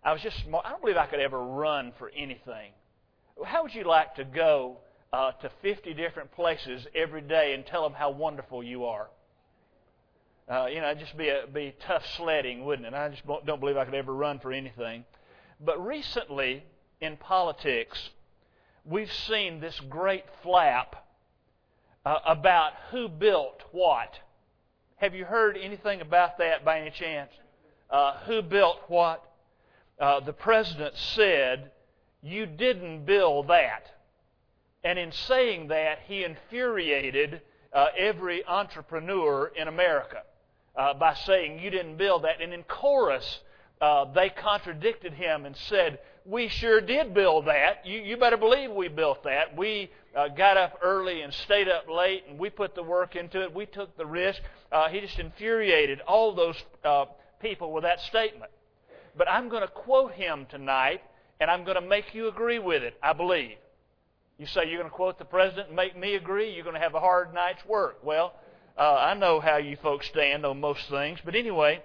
I don't believe I could ever run for anything. How would you like to go to 50 different places every day and tell them how wonderful you are? It'd just be tough sledding, wouldn't it? I just don't believe I could ever run for anything. But recently, in politics, we've seen this great flap about who built what. Have you heard anything about that by any chance? Who built what? The president said, "You didn't build that." And in saying that, he infuriated every entrepreneur in America by saying, "You didn't build that." And in chorus, they contradicted him and said, "We sure did build that. You better believe we built that. We got up early and stayed up late, and we put the work into it. We took the risk." He just infuriated all those people with that statement. But I'm going to quote him tonight, and I'm going to make you agree with it, I believe. You say you're going to quote the president and make me agree? You're going to have a hard night's work. Well, I know how you folks stand on most things. But anyway,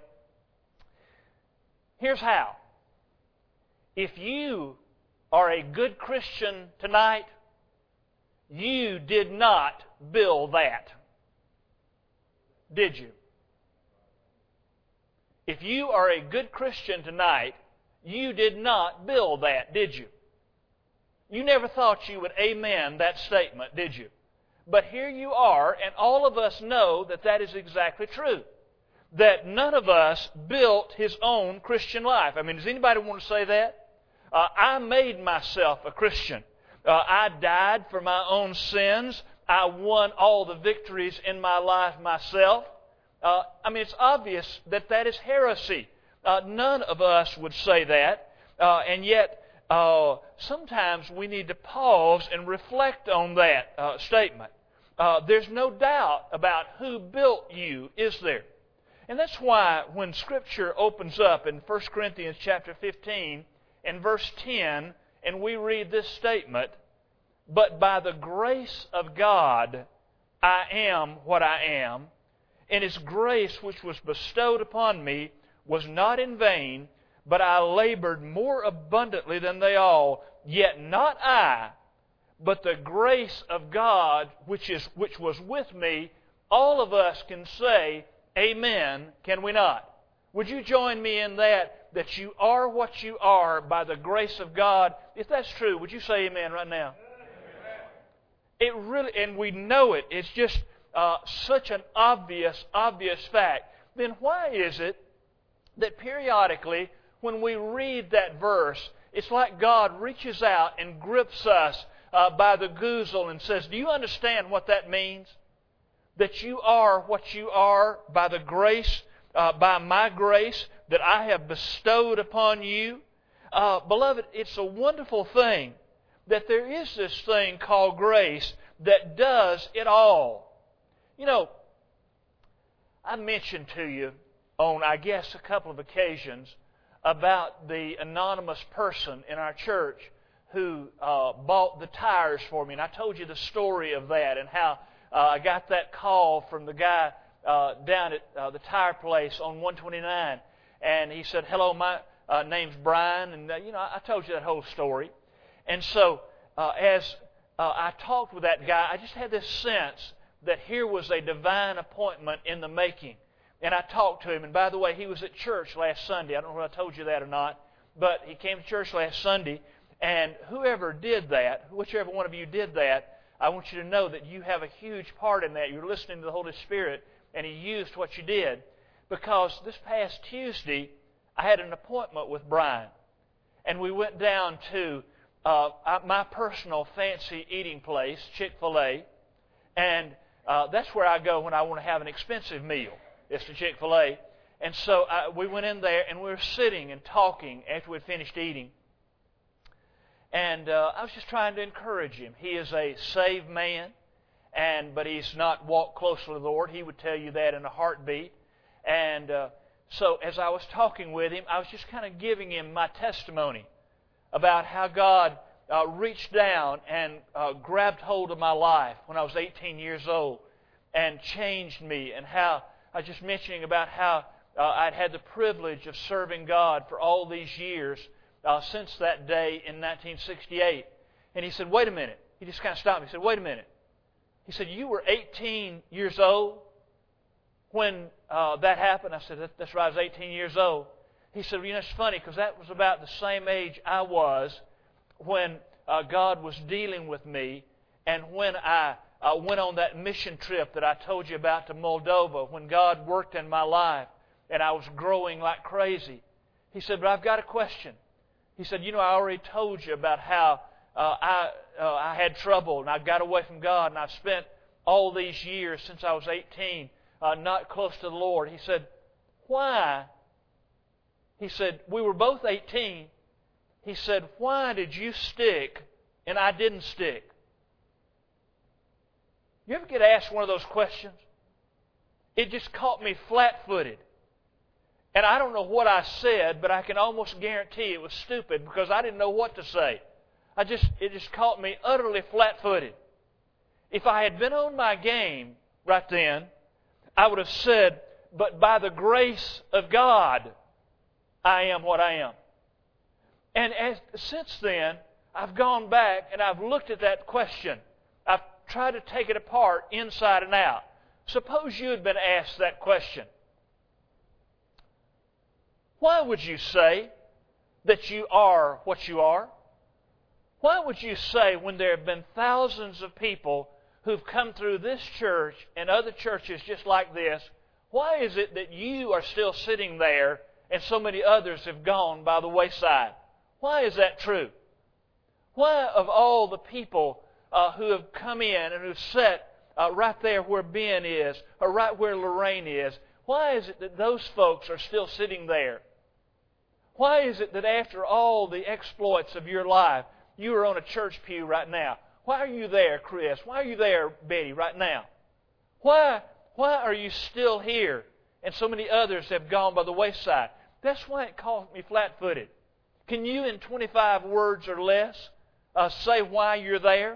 here's how. If you are a good Christian tonight, you did not build that. Did you? If you are a good Christian tonight, you did not build that, did you? You never thought you would amen that statement, did you? But here you are, and all of us know that that is exactly true. That none of us built his own Christian life. I mean, does anybody want to say that? I made myself a Christian. I died for my own sins. I won all the victories in my life myself. It's obvious that that is heresy. None of us would say that. And yet, sometimes we need to pause and reflect on that statement. There's no doubt about who built you, is there? And that's why when Scripture opens up in 1 Corinthians chapter 15 and verse 10, and we read this statement, "But by the grace of God I am what I am, and His grace which was bestowed upon me was not in vain, but I labored more abundantly than they all. Yet not I, but the grace of God which was with me." All of us can say amen, can we not? Would you join me in that you are what you are by the grace of God? If that's true, would you say amen right now? It really, and we know it. It's just such an obvious fact. Then why is it that periodically when we read that verse, it's like God reaches out and grips us by the goozle and says, "Do you understand what that means? That you are what you are by the grace, by my grace that I have bestowed upon you." Beloved, it's a wonderful thing that there is this thing called grace that does it all. You know, I mentioned to you on, I guess, a couple of occasions about the anonymous person in our church who bought the tires for me. And I told you the story of that and how I got that call from the guy down at the tire place on 129. And he said, "Hello, my name's Brian." And, I told you that whole story. And so as I talked with that guy, I just had this sense that here was a divine appointment in the making. And I talked to him. And by the way, he was at church last Sunday. I don't know if I told you that or not. But he came to church last Sunday. And whoever did that, whichever one of you did that, I want you to know that you have a huge part in that. You're listening to the Holy Spirit, and He used what you did. Because this past Tuesday, I had an appointment with Brian. And we went down to my personal fancy eating place, Chick-fil-A. And that's where I go when I want to have an expensive meal. It's to Chick-fil-A. And so we went in there, and we were sitting and talking after we'd finished eating. And I was just trying to encourage him. He is a saved man, but he's not walked closely with the Lord. He would tell you that in a heartbeat. And so as I was talking with him, I was just kind of giving him my testimony about how God reached down and grabbed hold of my life when I was 18 years old and changed me, and how I was just mentioning about how I'd had the privilege of serving God for all these years since that day in 1968. And he said, wait a minute. He just kind of stopped me. He said, wait a minute. He said, you were 18 years old when that happened? I said, that's right, I was 18 years old. He said, it's funny because that was about the same age I was when God was dealing with me and when I went on that mission trip that I told you about to Moldova, when God worked in my life and I was growing like crazy. He said, but I've got a question. He said, I already told you about how I had trouble and I got away from God and I've spent all these years since I was 18 not close to the Lord. He said, why? He said, we were both 18. He said, why did you stick and I didn't stick? You ever get asked one of those questions? It just caught me flat-footed. And I don't know what I said, but I can almost guarantee it was stupid because I didn't know what to say. It just caught me utterly flat-footed. If I had been on my game right then, I would have said, but by the grace of God, I am what I am. And since then, I've gone back and I've looked at that question. I've tried to take it apart inside and out. Suppose you had been asked that question. Why would you say that you are what you are? Why would you say when there have been thousands of people who've come through this church and other churches just like this, why is it that you are still sitting there and so many others have gone by the wayside? Why is that true? Why, of all the people who have come in and who've sat right there where Ben is or right where Lorraine is, why is it that those folks are still sitting there? Why is it that after all the exploits of your life, you are on a church pew right now? Why are you there, Chris? Why are you there, Betty, right now? Why are you still here and so many others have gone by the wayside? That's why it caught me flat-footed. Can you, in 25 words or less, say why you're there?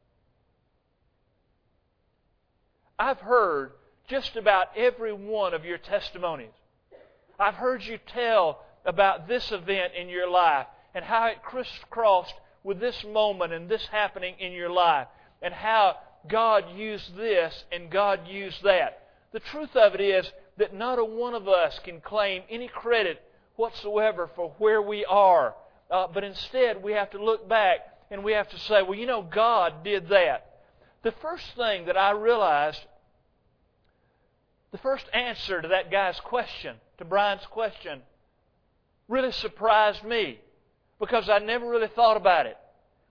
I've heard just about every one of your testimonies. I've heard you tell about this event in your life and how it crisscrossed with this moment and this happening in your life and how God used this and God used that. The truth of it is that not a one of us can claim any credit whatsoever for where we are. But instead we have to look back and we have to say, well, God did that. The first thing that I realized, the first answer to that guy's question, to Brian's question, really surprised me because I never really thought about it.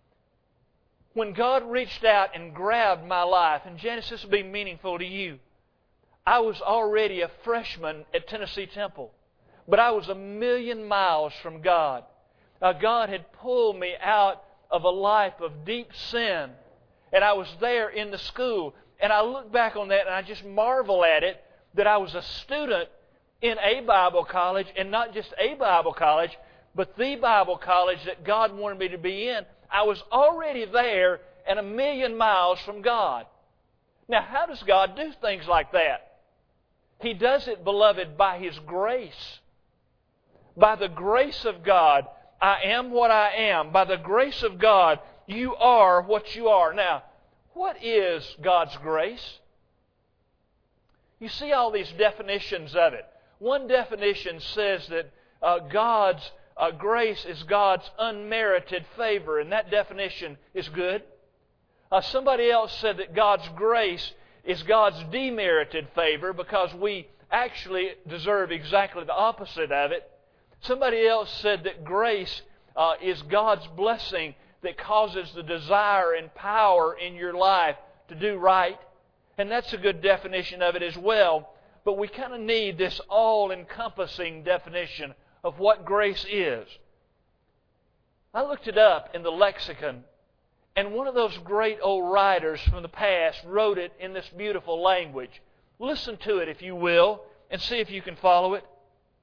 When God reached out and grabbed my life, and Janice, this will be meaningful to you, I was already a freshman at Tennessee Temple, but I was 1,000,000 miles from God. God had pulled me out of a life of deep sin, and I was there in the school, and I look back on that and I just marvel at it, that I was a student in a Bible college, and not just a Bible college, but the Bible college that God wanted me to be in. I was already there and 1,000,000 miles from God. Now, how does God do things like that? He does it, beloved, by His grace. By the grace of God, I am what I am. By the grace of God, you are what you are. Now, what is God's grace? You see all these definitions of it. One definition says that God's grace is God's unmerited favor, and that definition is good. Somebody else said that God's grace is God's demerited favor because we actually deserve exactly the opposite of it. Somebody else said that grace is God's blessing that causes the desire and power in your life to do right. And that's a good definition of it as well. But we kind of need this all-encompassing definition of what grace is. I looked it up in the lexicon, and one of those great old writers from the past wrote it in this beautiful language. Listen to it, if you will, and see if you can follow it.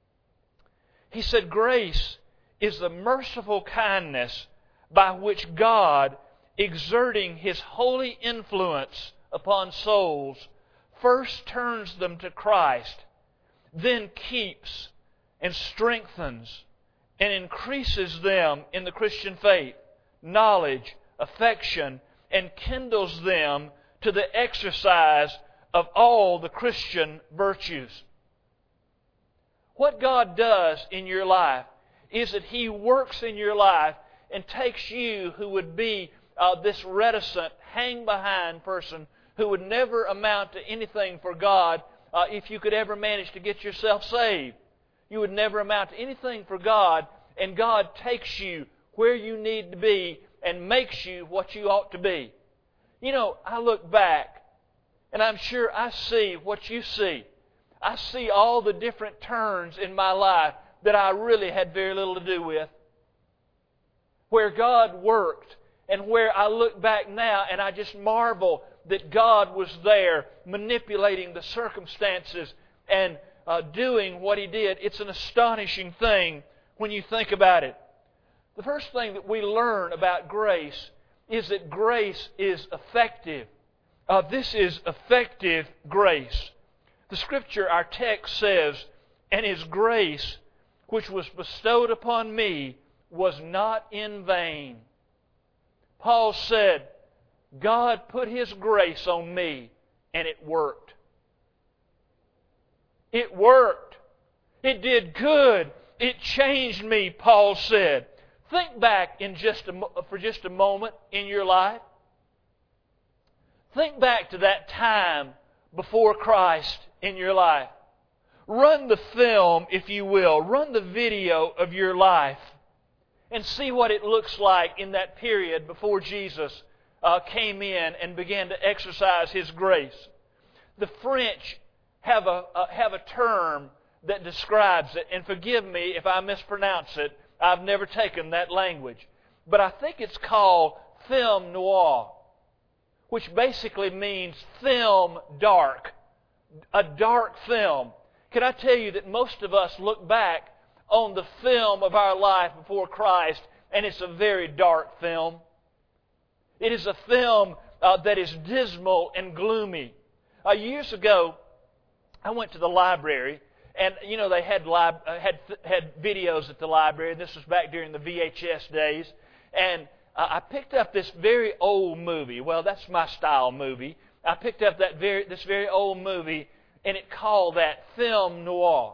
He said, grace is the merciful kindness by which God, exerting His holy influence upon souls, first turns them to Christ, then keeps and strengthens and increases them in the Christian faith, knowledge, affection, and kindles them to the exercise of all the Christian virtues. What God does in your life is that He works in your life and takes you who would be this reticent, hang-behind person who would never amount to anything for God if you could ever manage to get yourself saved. You would never amount to anything for God, and God takes you where you need to be and makes you what you ought to be. You know, I look back, and I'm sure I see what you see. I see all the different turns in my life that I really had very little to do with, where God worked, and where I look back now and I just marvel that God was there manipulating the circumstances and doing what He did. It's an astonishing thing when you think about it. The first thing that we learn about grace is that grace is effective. This is effective grace. The Scripture, our text says, "And His grace, which was bestowed upon me, was not in vain." Paul said, God put His grace on me, and it worked. It worked. It did good. It changed me, Paul said. Think back for just a moment in your life. Think back to that time before Christ in your life. Run the film, if you will. Run the video of your life and see what it looks like in that period before Jesus came in and began to exercise His grace. The French have a term that describes it, and forgive me if I mispronounce it. I've never taken that language. But I think it's called film noir, which basically means film dark, a dark film. Can I tell you that most of us look back on the film of our life before Christ, and it's a very dark film. It is a film that is dismal and gloomy. Years ago, I went to the library, and you know they had videos at the library. This was back during the VHS days, and I picked up this very old movie. Well, that's my style movie. I picked up this very old movie, and it called that film noir.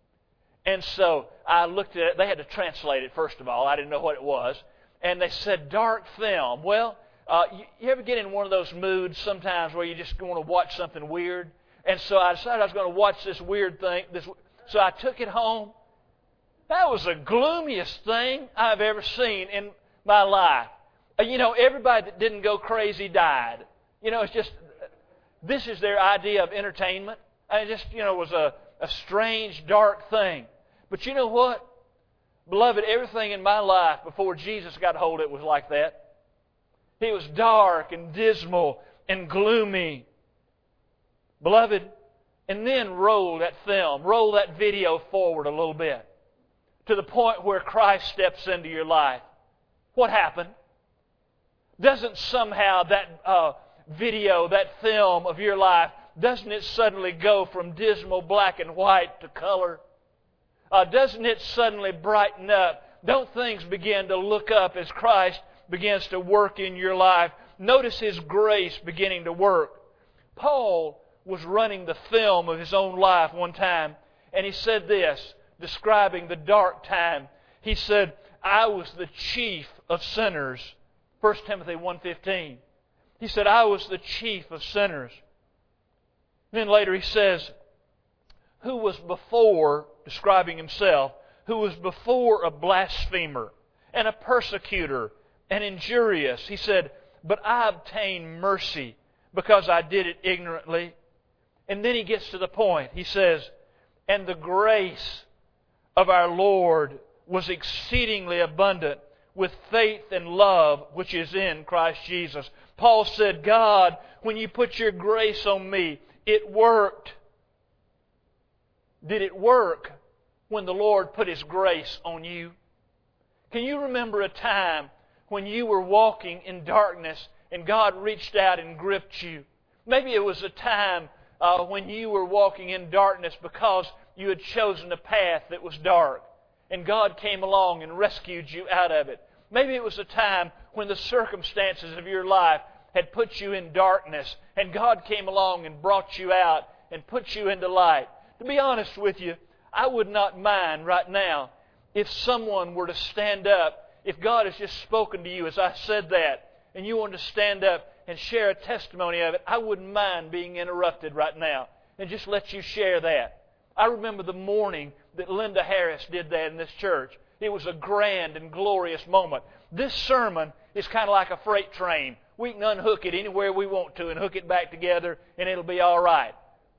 And so I looked at it. They had to translate it, first of all. I didn't know what it was. And they said dark film. Well, you ever get in one of those moods sometimes where you just want to watch something weird? And so I decided I was going to watch this weird thing. So I took it home. That was the gloomiest thing I've ever seen in my life. You know, everybody that didn't go crazy died. You know, it's just, this is their idea of entertainment. And it just, was a strange, dark thing. But you know what? Beloved, everything in my life before Jesus got hold of it was like that. It was dark and dismal and gloomy. Beloved, and then roll that video forward a little bit to the point where Christ steps into your life. What happened? Doesn't somehow that video, that film of your life, doesn't it suddenly go from dismal black and white to color? Doesn't it suddenly brighten up? Don't things begin to look up as Christ begins to work in your life? Notice His grace beginning to work. Paul was running the film of his own life one time, and he said this, describing the dark time. He said, I was the chief of sinners. 1 Timothy 1:15. He said, I was the chief of sinners. Then later he says, who was before, describing himself, who was before a blasphemer and a persecutor and injurious. He said, but I obtained mercy because I did it ignorantly. And then he gets to the point. He says, and the grace of our Lord was exceedingly abundant with faith and love which is in Christ Jesus. Paul said, God, when you put your grace on me, it worked. Did it work when the Lord put His grace on you? Can you remember a time when you were walking in darkness and God reached out and gripped you? Maybe it was a time when you were walking in darkness because you had chosen a path that was dark, and God came along and rescued you out of it. Maybe it was a time when the circumstances of your life had put you in darkness, and God came along and brought you out and put you into light. To be honest with you, I would not mind right now if someone were to stand up, if God has just spoken to you as I said that, and you want to stand up and share a testimony of it. I wouldn't mind being interrupted right now and just let you share that. I remember the morning that Linda Harris did that in this church. It was a grand and glorious moment. This sermon is kind of like a freight train. We can unhook it anywhere we want to and hook it back together, and it'll be all right.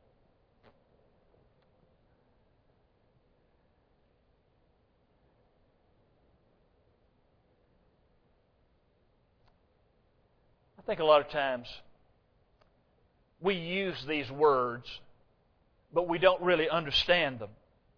I think a lot of times we use these words, but we don't really understand them.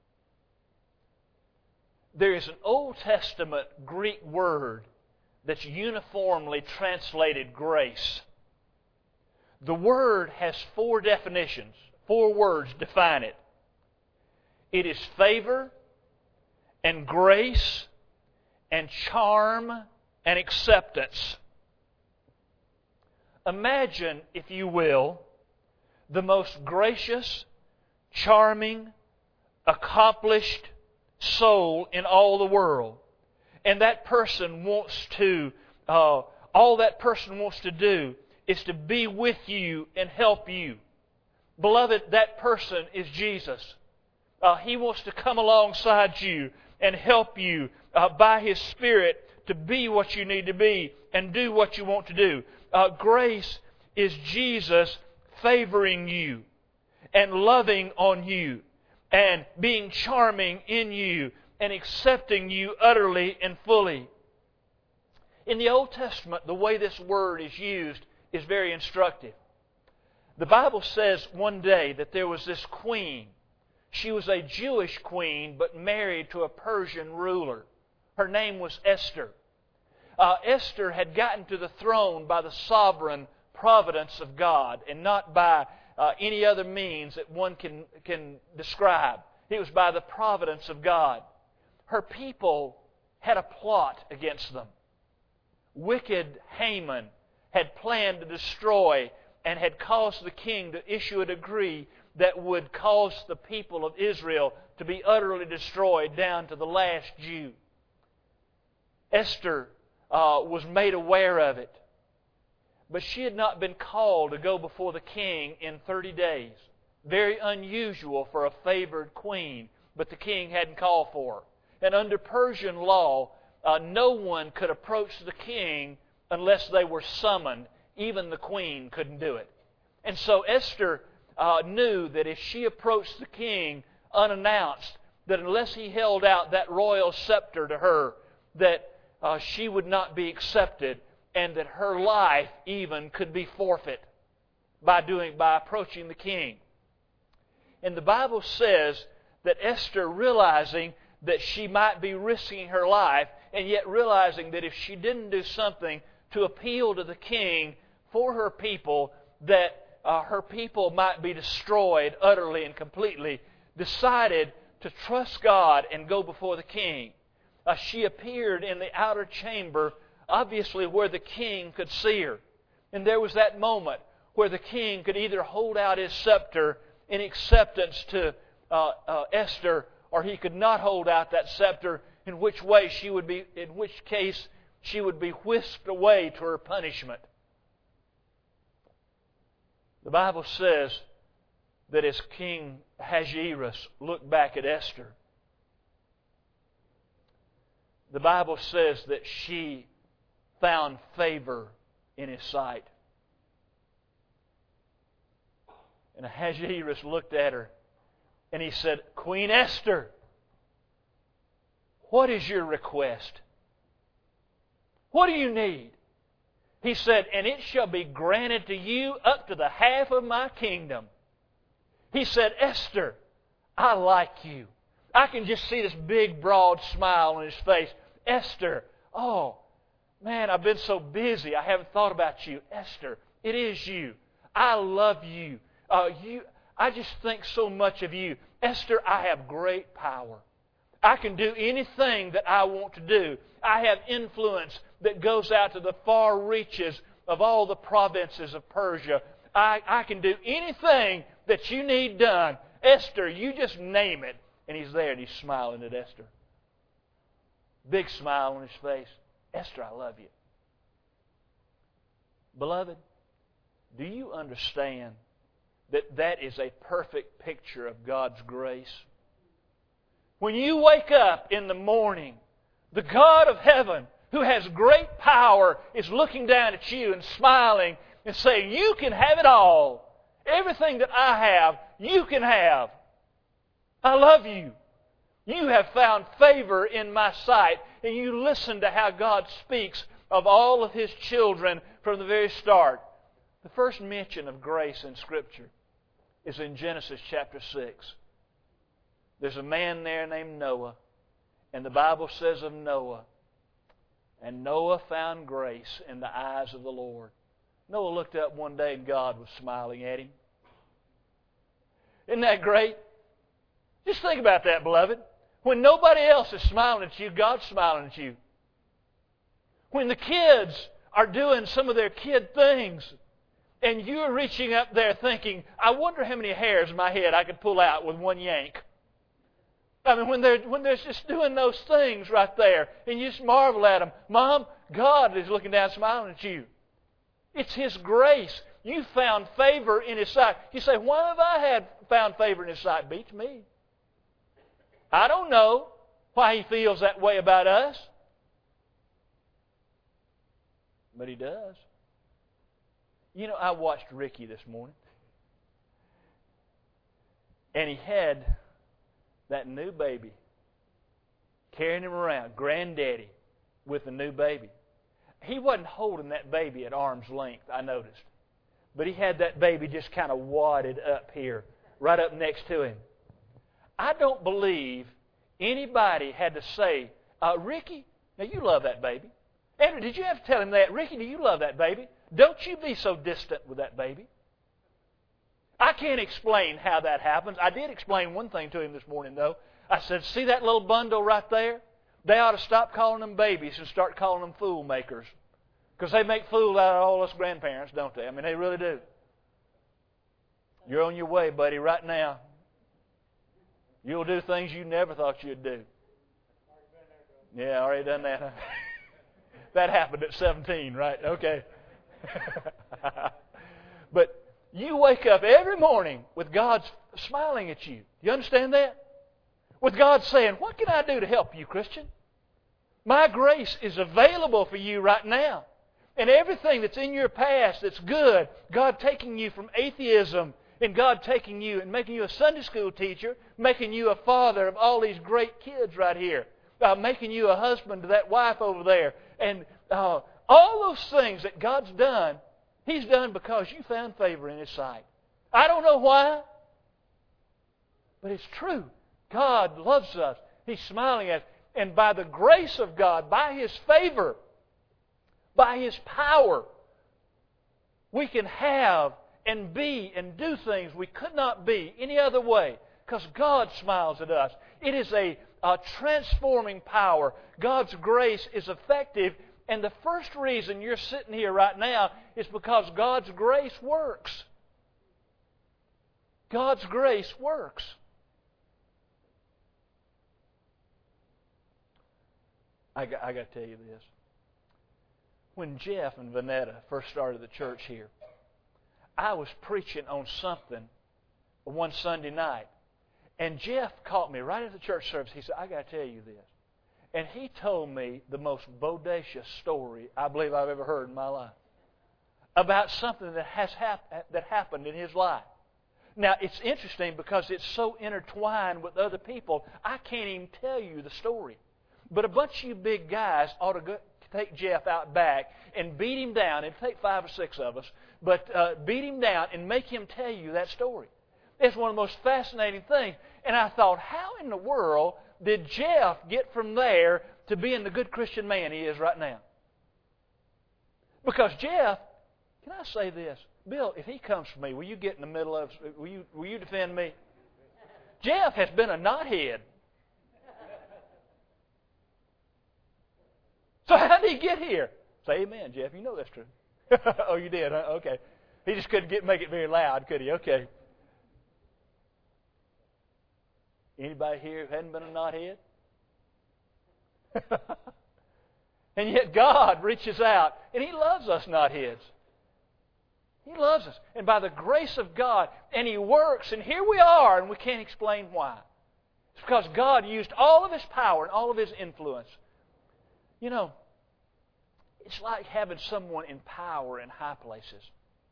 There is an Old Testament Greek word that's uniformly translated grace. The word has 4 definitions. 4 words define it. It is favor and grace and charm and acceptance. Imagine, if you will, the most gracious, charming, accomplished soul in all the world. And that person wants to, all that person wants to do is to be with you and help you. Beloved, that person is Jesus. He wants to come alongside you and help you by His Spirit to be what you need to be and do what you want to do. Grace is Jesus favoring you and loving on you and being charming in you and accepting you utterly and fully. In the Old Testament, the way this word is used is very instructive. The Bible says one day that there was this queen. She was a Jewish queen, but married to a Persian ruler. Her name was Esther. Esther had gotten to the throne by the sovereign providence of God and not by any other means that one can describe. It was by the providence of God. Her people had a plot against them. Wicked Haman had planned to destroy and had caused the king to issue a decree that would cause the people of Israel to be utterly destroyed down to the last Jew. Esther was made aware of it. But she had not been called to go before the king in 30 days. Very unusual for a favored queen, but the king hadn't called for her. And under Persian law, no one could approach the king unless they were summoned. Even the queen couldn't do it. And so Esther knew that if she approached the king unannounced, that unless he held out that royal scepter to her, that she would not be accepted, and that her life even could be forfeit by approaching the king. And the Bible says that Esther, realizing that she might be risking her life, and yet realizing that if she didn't do something to appeal to the king for her people, that her people might be destroyed utterly and completely, decided to trust God and go before the king. She appeared in the outer chamber, obviously where the king could see her. And there was that moment where the king could either hold out his scepter in acceptance to Esther, or he could not hold out that scepter, in which case she would be whisked away to her punishment. The Bible says that as King Ahasuerus looked back at Esther, the Bible says that she found favor in his sight. And Ahasuerus looked at her and he said, "Queen Esther, what is your request? What do you need?" He said, "And it shall be granted to you up to the half of my kingdom." He said, "Esther, I like you." I can just see this big, broad smile on his face. "Esther, oh, man, I've been so busy. I haven't thought about you." "Esther, it is you. I love you. I just think so much of you. Esther, I have great power. I can do anything that I want to do. I have influence that goes out to the far reaches of all the provinces of Persia. I can do anything that you need done. Esther, you just name it. And he's there and he's smiling at Esther. Big smile on his face. Esther, I love you. Beloved, do you understand that that is a perfect picture of God's grace? When you wake up in the morning, the God of heaven, who has great power, is looking down at you and smiling and saying, you can have it all. Everything that I have, you can have. I love you. You have found favor in my sight. And you listen to how God speaks of all of His children from the very start. The first mention of grace in Scripture is in Genesis chapter 6. There's a man there named Noah. And the Bible says of Noah, and Noah found grace in the eyes of the Lord. Noah looked up one day and God was smiling at him. Isn't that great? Just think about that, beloved. When nobody else is smiling at you, God's smiling at you. When the kids are doing some of their kid things, and you're reaching up there thinking, I wonder how many hairs in my head I could pull out with one yank. I mean, when they're just doing those things right there, and you just marvel at them. Mom, God is looking down smiling at you. It's His grace. You found favor in His sight. You say, why have I found favor in His sight? Beats me. I don't know why He feels that way about us. But He does. You know, I watched Ricky this morning. And he had that new baby, carrying him around, granddaddy with a new baby. He wasn't holding that baby at arm's length, I noticed. But he had that baby just kind of wadded up here, right up next to him. I don't believe anybody had to say, Ricky, now you love that baby. Andrew, did you have to tell him that? Ricky, do you love that baby? Don't you be so distant with that baby. I can't explain how that happens. I did explain one thing to him this morning, though. I said, see that little bundle right there? They ought to stop calling them babies and start calling them fool makers. Because they make fools out of all us grandparents, don't they? I mean, they really do. You're on your way, buddy, right now. You'll do things you never thought you'd do. Yeah, already done that. Huh? That happened at 17, right? Okay. But you wake up every morning with God smiling at you. You understand that? With God saying, what can I do to help you, Christian? My grace is available for you right now. And everything that's in your past that's good, God taking you from atheism, and God taking you and making you a Sunday school teacher, making you a father of all these great kids right here, making you a husband to that wife over there, and all those things that God's done, He's done because you found favor in His sight. I don't know why, but it's true. God loves us. He's smiling at us. And by the grace of God, by His favor, by His power, we can have and be and do things we could not be any other way because God smiles at us. It is a transforming power. God's grace is effective. And the first reason you're sitting here right now is because God's grace works. God's grace works. I got to tell you this. When Jeff and Vanetta first started the church here, I was preaching on something one Sunday night. And Jeff caught me right at the church service. He said, I got to tell you this. And he told me the most bodacious story I believe I've ever heard in my life about something that happened in his life. Now, it's interesting because it's so intertwined with other people, I can't even tell you the story. But a bunch of you big guys ought to take Jeff out back and beat him down. It'd take 5 or 6 of us. But beat him down and make him tell you that story. It's one of the most fascinating things. And I thought, how in the world did Jeff get from there to being the good Christian man he is right now? Because Jeff, can I say this? Bill, if he comes for me, will you get in the middle of, will you defend me? Jeff has been a knothead. So how did he get here? Say amen, Jeff. You know that's true. Oh, you did, huh? Okay. He just couldn't make it very loud, could he? Okay. Anybody here who hadn't been a knothead? And yet God reaches out, and He loves us knotheads. He loves us. And by the grace of God, and He works, and here we are, and we can't explain why. It's because God used all of His power and all of His influence. You know, it's like having someone in power in high places.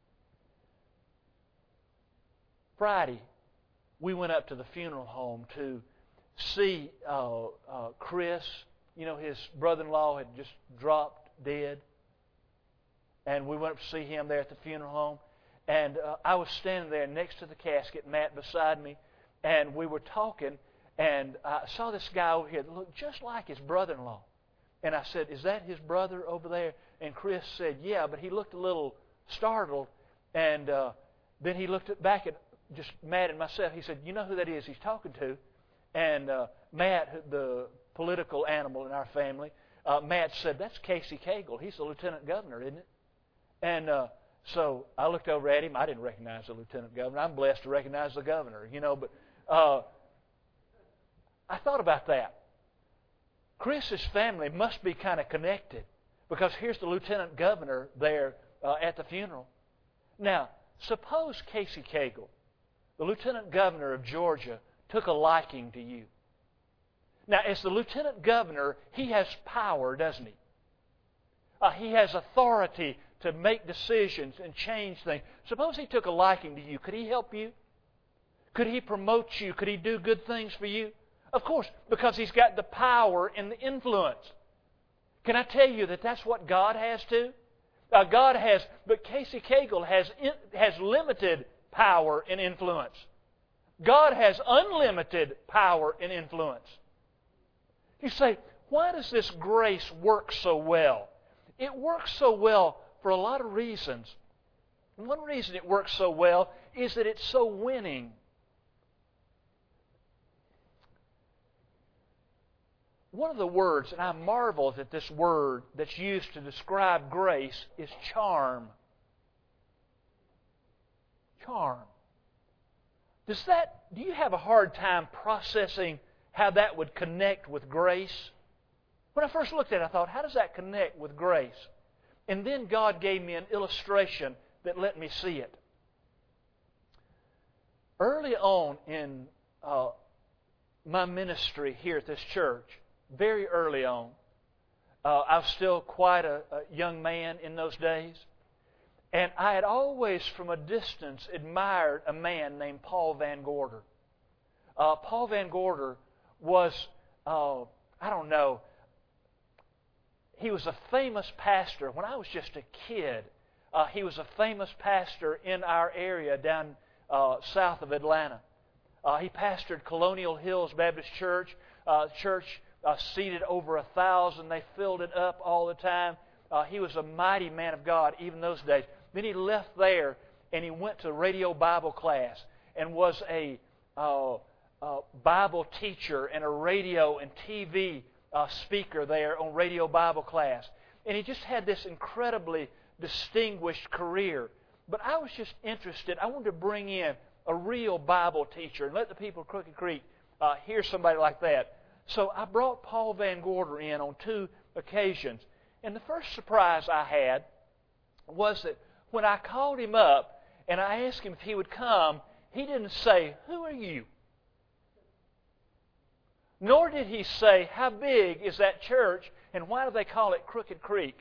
Friday, we went up to the funeral home to see Chris. You know, his brother-in-law had just dropped dead. And we went up to see him there at the funeral home. And I was standing there next to the casket, Matt beside me, and we were talking, and I saw this guy over here that looked just like his brother-in-law. And I said, "Is that his brother over there?" And Chris said, "Yeah," but he looked a little startled. And then he looked back at just Matt and myself. He said, "You know who that is he's talking to?" And Matt, the political animal in our family, Matt said, "That's Casey Cagle. He's the lieutenant governor, isn't it?" And so I looked over at him. I didn't recognize the lieutenant governor. I'm blessed to recognize the governor, you know. But I thought about that. Chris's family must be kind of connected because here's the lieutenant governor there at the funeral. Now, suppose Casey Cagle, the lieutenant governor of Georgia, took a liking to you. Now, as the lieutenant governor, he has power, doesn't he? He has authority to make decisions and change things. Suppose he took a liking to you. Could he help you? Could he promote you? Could he do good things for you? Of course, because he's got the power and the influence. Can I tell you that that's what God has too? God has, but Casey Cagle has limited power and influence. God has unlimited power and influence. You say, why does this grace work so well? It works so well for a lot of reasons. And one reason it works so well is that it's so winning. One of the words, and I marvel that this word that's used to describe grace is charm. Charm. Do you have a hard time processing how that would connect with grace? When I first looked at it, I thought, how does that connect with grace? And then God gave me an illustration that let me see it. Early on in my ministry here at this church, very early on, I was still quite a young man in those days. And I had always, from a distance, admired a man named Paul Van Gorder. Paul Van Gorder was, he was a famous pastor. When I was just a kid, he was a famous pastor in our area down south of Atlanta. He pastored Colonial Hills Baptist Church. Church seated over 1,000. They filled it up all the time. He was a mighty man of God even those days. Then he left there and he went to radio Bible class and was a Bible teacher and a radio and TV speaker there on radio Bible class. And he just had this incredibly distinguished career. But I was just interested. I wanted to bring in a real Bible teacher and let the people of Crooked Creek hear somebody like that. So I brought Paul Van Gorder in on 2 occasions. And the first surprise I had was that when I called him up and I asked him if he would come, he didn't say, "Who are you?" Nor did he say, "How big is that church and why do they call it Crooked Creek?"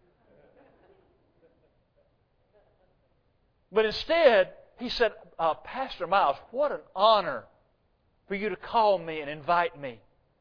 But instead, he said, "Pastor Miles, what an honor for you to call me and invite me.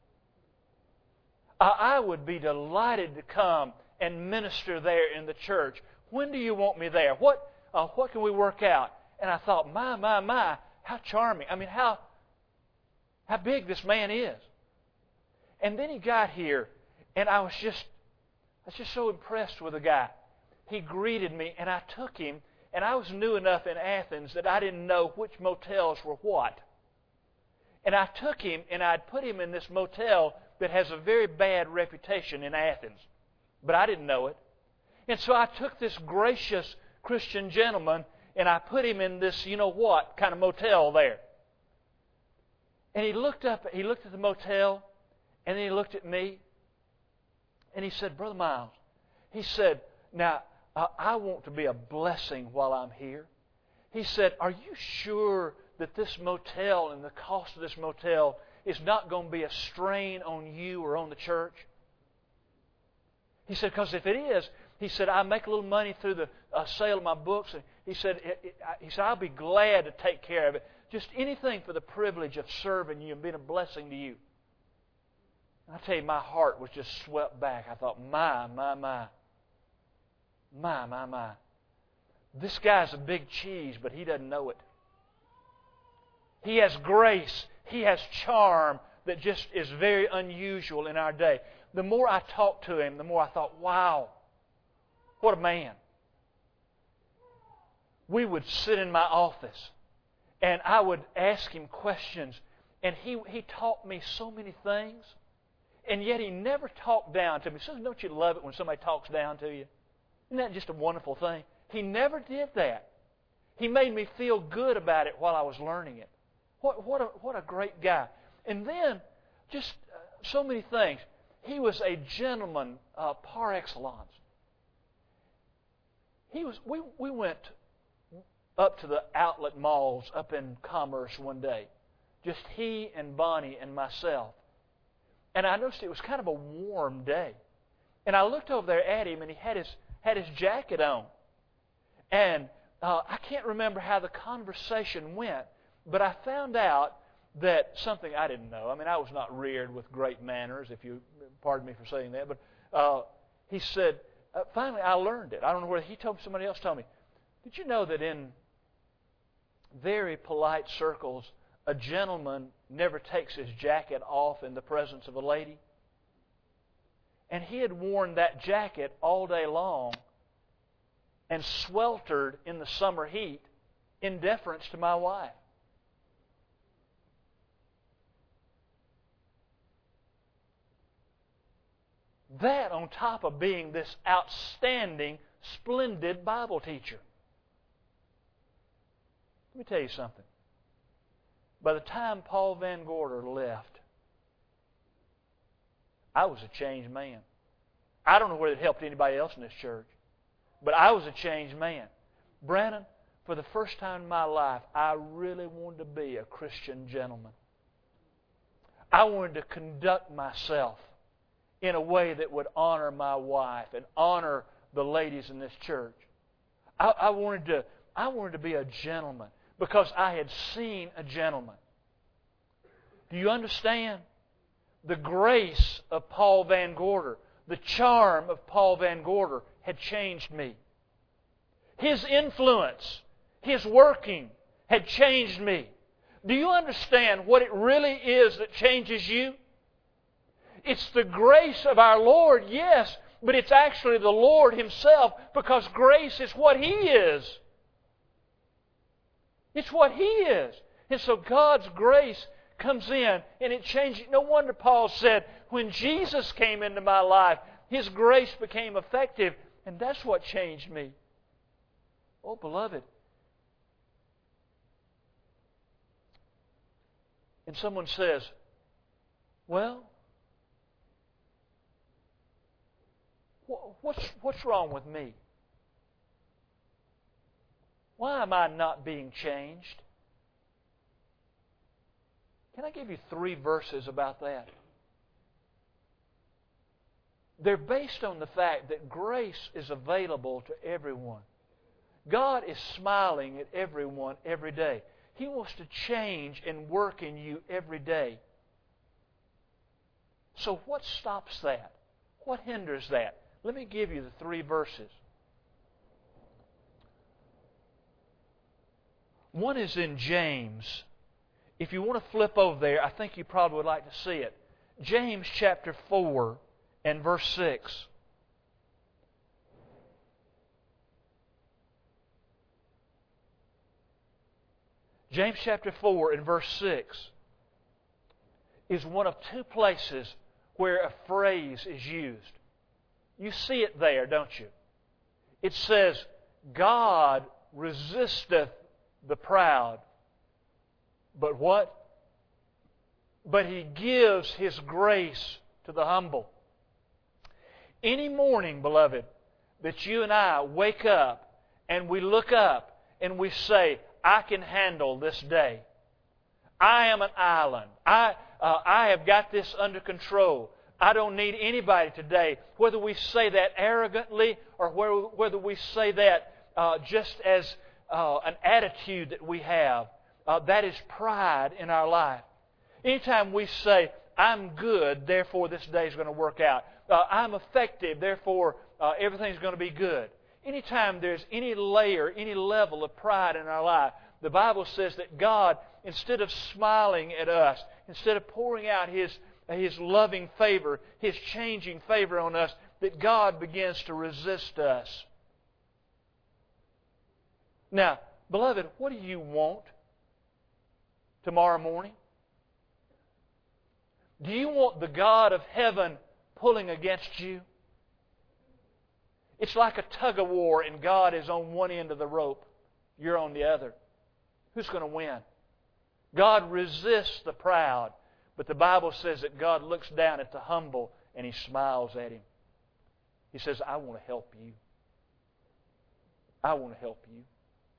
I would be delighted to come and minister there in the church. When do you want me there? What can we work out?" And I thought, my, how charming. I mean, how big this man is. And then he got here, and I was just so impressed with the guy. He greeted me, and I took him, and I was new enough in Athens that I didn't know which motels were what. And I took him and I'd put him in this motel that has a very bad reputation in Athens. But I didn't know it. And so I took this gracious Christian gentleman and I put him in this, you know what, kind of motel there. And he looked at the motel, and then he looked at me, and he said, Brother Miles, he said, now, I want to be a blessing while I'm here. He said, are you sure that this motel and the cost of this motel is not going to be a strain on you or on the church? He said, because if it is, he said, I make a little money through the sale of my books. And he said, I'll be glad to take care of it. Just anything for the privilege of serving you and being a blessing to you. And I tell you, my heart was just swept back. I thought, my. This guy's a big cheese, but he doesn't know it. He has grace. He has charm that just is very unusual in our day. The more I talked to him, the more I thought, wow, what a man. We would sit in my office, and I would ask him questions, and he taught me so many things, and yet he never talked down to me. So don't you love it when somebody talks down to you? Isn't that just a wonderful thing? He never did that. He made me feel good about it while I was learning it. What a great guy. And then, just so many things. He was a gentleman par excellence. We went up to the outlet malls up in Commerce one day. Just he and Bonnie and myself. And I noticed it was kind of a warm day. And I looked over there at him, and he had his jacket on. And I can't remember how the conversation went, but I found out that something I didn't know. I mean, I was not reared with great manners, if you pardon me for saying that. But he said, finally I learned it. I don't know whether he told me, somebody else told me. Did you know that in very polite circles, a gentleman never takes his jacket off in the presence of a lady? And he had worn that jacket all day long and sweltered in the summer heat in deference to my wife. That on top of being this outstanding, splendid Bible teacher. Let me tell you something. By the time Paul Van Gorder left, I was a changed man. I don't know whether it helped anybody else in this church, but I was a changed man. Brandon, for the first time in my life, I really wanted to be a Christian gentleman. I wanted to conduct myself in a way that would honor my wife and honor the ladies in this church. I wanted to be a gentleman because I had seen a gentleman. Do you understand? The grace of Paul Van Gorder, the charm of Paul Van Gorder had changed me. His influence, his working had changed me. Do you understand what it really is that changes you? It's the grace of our Lord, yes, but it's actually the Lord Himself, because grace is what He is. It's what He is. And so God's grace comes in and it changes. No wonder Paul said, when Jesus came into my life, His grace became effective, and that's what changed me. Oh, beloved. And someone says, well, what's wrong with me? Why am I not being changed? Can I give you 3 verses about that? They're based on the fact that grace is available to everyone. God is smiling at everyone every day. He wants to change and work in you every day. So what stops that? What hinders that? Let me give you the 3 verses. One is in James. If you want to flip over there, I think you probably would like to see it. James chapter 4 and verse 6. James chapter 4 and verse 6. is one of two places where a phrase is used. You see it there, don't you? It says, God resisteth the proud. But what? But He gives His grace to the humble. Any morning, beloved, that you and I wake up and we look up and we say, I can handle this day. I am an island. I have got this under control. I don't need anybody today. Whether we say that arrogantly or whether we say that just as an attitude that we have, that is pride in our life. Anytime we say, I'm good, therefore this day is going to work out. I'm effective, therefore everything's going to be good. Anytime there's any layer, any level of pride in our life, the Bible says that God, instead of smiling at us, instead of pouring out His loving favor, His changing favor on us, that God begins to resist us. Now, beloved, what do you want tomorrow morning? Do you want the God of heaven pulling against you? It's like a tug of war and God is on one end of the rope. You're on the other. Who's going to win? God resists the proud, but the Bible says that God looks down at the humble and He smiles at him. He says, I want to help you. I want to help you.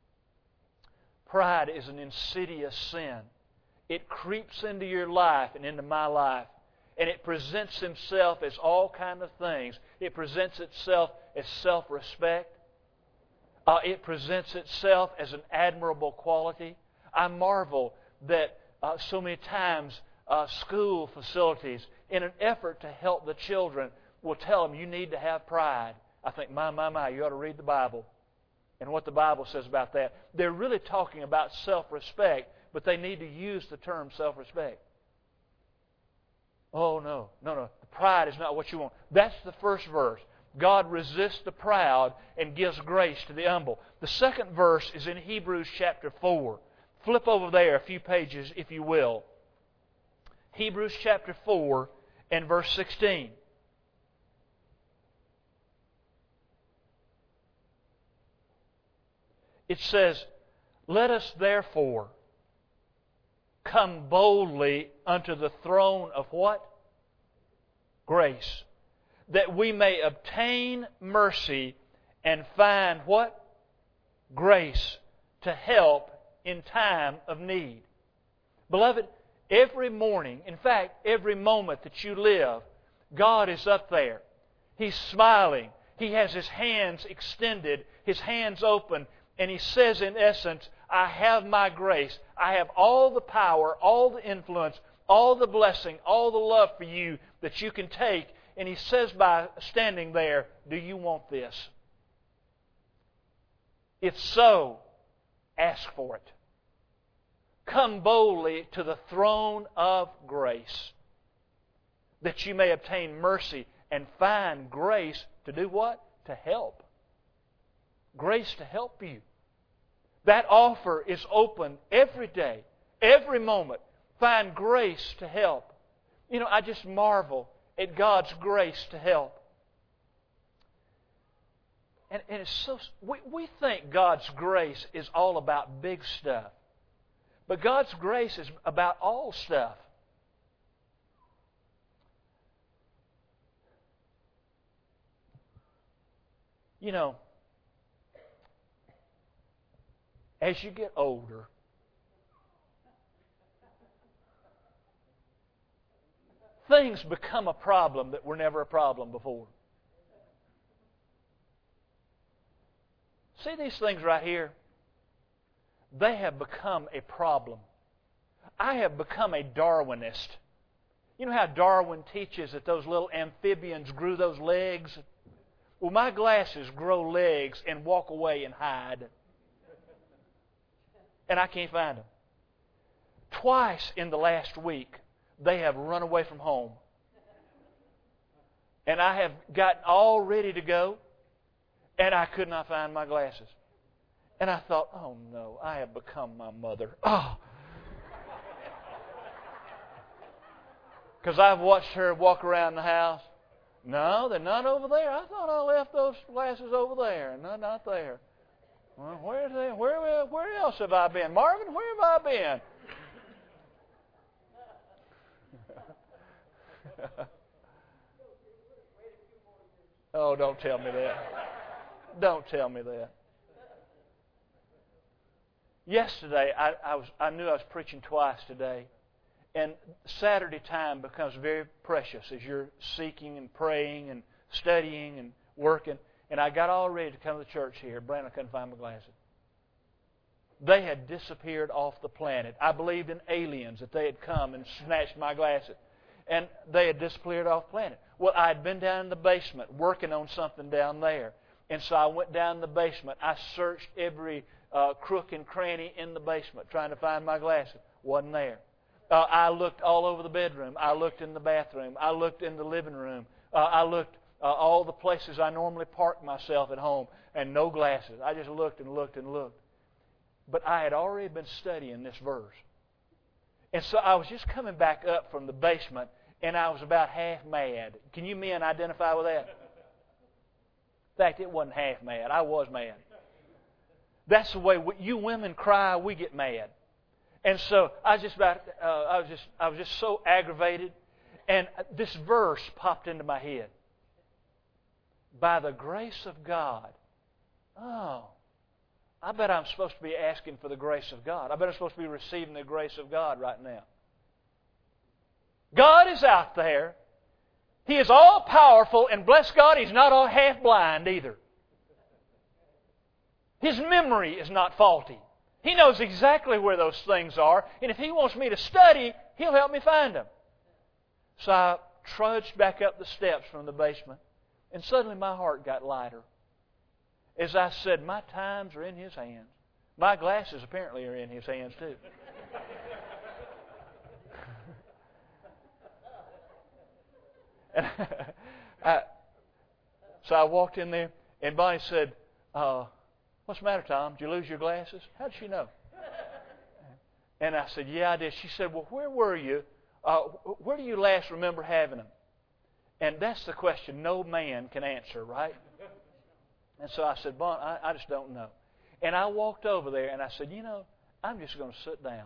Pride is an insidious sin. It creeps into your life and into my life. And it presents itself as all kinds of things. It presents itself as self-respect. It presents itself as an admirable quality. I marvel that so many times school facilities, in an effort to help the children, will tell them you need to have pride. I think, my, you ought to read the Bible and what the Bible says about that. They're really talking about self-respect, but they need to use the term self-respect. Oh, no. Pride is not what you want. That's the first verse. God resists the proud and gives grace to the humble. The second verse is in Hebrews chapter 4. Flip over there a few pages, if you will. Hebrews chapter 4 and verse 16. It says, let us therefore come boldly unto the throne of what? Grace. That we may obtain mercy and find what? Grace to help in time of need. Beloved, every morning, in fact, every moment that you live, God is up there. He's smiling. He has His hands extended, His hands open, and He says in essence, I have my grace. I have all the power, all the influence, all the blessing, all the love for you that you can take. And He says by standing there, do you want this? If so, ask for it. Come boldly to the throne of grace, that you may obtain mercy and find grace to do what? To help. Grace to help you. That offer is open every day, every moment. Find grace to help. You know, I just marvel at God's grace to help. And it's so... We think God's grace is all about big stuff. But God's grace is about all stuff. You know, as you get older, things become a problem that were never a problem before. See these things right here? They have become a problem. I have become a Darwinist. You know how Darwin teaches that those little amphibians grew those legs? Well, my glasses grow legs and walk away and hide. And I can't find them. Twice in the last week, they have run away from home. And I have gotten all ready to go, and I could not find my glasses. And I thought, oh no, I have become my mother. Oh. Because I've watched her walk around the house. No, they're not over there. I thought I left those glasses over there. No, not there. Well, where else have I been? Marvin, where have I been? Oh, don't tell me that. Don't tell me that. Yesterday, I knew I was preaching twice today. And Saturday time becomes very precious as you're seeking and praying and studying and working. And I got all ready to come to the church here. Brandon, I couldn't find my glasses. They had disappeared off the planet. I believed in aliens, that they had come and snatched my glasses. And they had disappeared off the planet. Well, I had been down in the basement working on something down there. And so I went down in the basement. I searched every crook and cranny in the basement trying to find my glasses. Wasn't there. I looked all over the bedroom. I looked in the bathroom. I looked in the living room. I looked all the places I normally park myself at home, and no glasses. I just looked and looked and looked. But I had already been studying this verse. And so I was just coming back up from the basement, and I was about half mad. Can you men identify with that? In fact, it wasn't half mad. I was mad. That's the way you women cry, we get mad. And so I was just so aggravated, and this verse popped into my head. By the grace of God. Oh, I bet I'm supposed to be asking for the grace of God. I bet I'm supposed to be receiving the grace of God right now. God is out there. He is all powerful, and bless God, He's not all half blind either. His memory is not faulty. He knows exactly where those things are, and if He wants me to study, He'll help me find them. So I trudged back up the steps from the basement, and suddenly my heart got lighter. As I said, my times are in His hands. My glasses apparently are in His hands too. So I walked in there, and Bonnie said, "What's the matter, Tom? Did you lose your glasses?" How did she know? And I said, "Yeah, I did." She said, "Well, where were you? Where do you last remember having them?" And that's the question no man can answer, right? And so I said, "Bonnie, I just don't know." And I walked over there, and I said, I'm just going to sit down.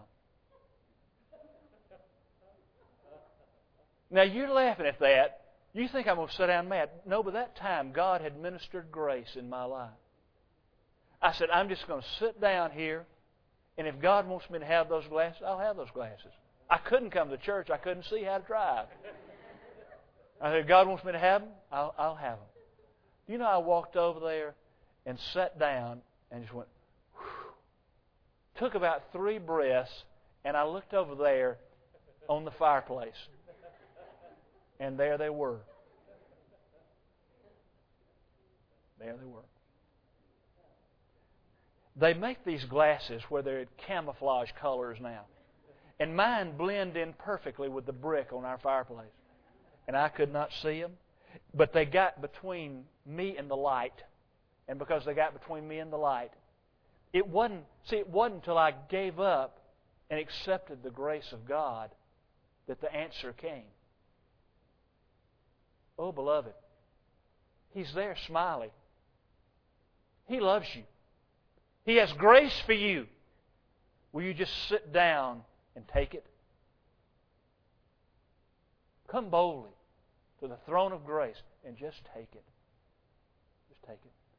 Now, you're laughing at that. You think I'm going to sit down mad. No, but that time, God had ministered grace in my life. I said, I'm just going to sit down here, and if God wants me to have those glasses, I'll have those glasses. I couldn't come to church. I couldn't see how to drive. I said, if God wants me to have them, I'll have them. I walked over there and sat down and just went, whew. Took about 3 breaths, and I looked over there on the fireplace. And there they were. There they were. They make these glasses where they're camouflage colors now. And mine blend in perfectly with the brick on our fireplace. And I could not see them. But they got between me and the light. And because they got between me and the light, it wasn't until I gave up and accepted the grace of God that the answer came. Oh, beloved, He's there smiling. He loves you. He has grace for you. Will you just sit down and take it? Come boldly to the throne of grace and just take it. Just take it.